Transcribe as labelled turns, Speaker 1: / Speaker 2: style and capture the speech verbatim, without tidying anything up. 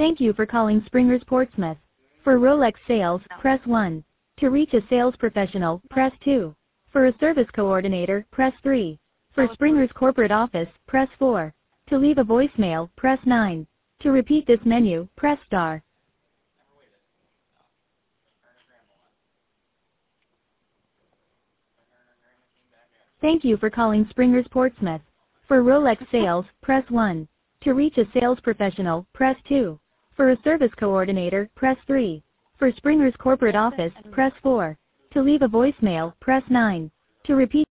Speaker 1: Thank you for calling Springers Portsmouth. For Rolex sales, press one. To reach a sales professional, press two. For a service coordinator, press three. For Springers corporate office, press four. To leave a voicemail, press nine. To repeat this menu, press star. Thank you for calling Springers Portsmouth. For Rolex sales, press one. To reach a sales professional, press two. For a service coordinator, press three. For Springers corporate office, press four. To leave a voicemail, press nine. To repeat